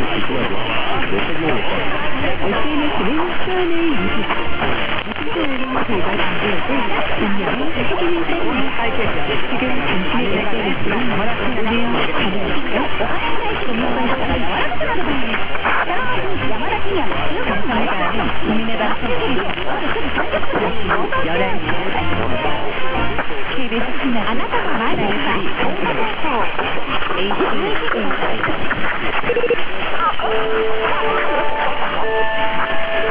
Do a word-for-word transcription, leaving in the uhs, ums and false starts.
에스엔에스는 수원의 유식, 신조어로 결과정보였고 작년에 책임을 사용해 지금 당신의 일대를 쓰는 오네요 가능하시죠? 감사합니다. 국민의 방송 열한 시 케이비에스 신나 에이치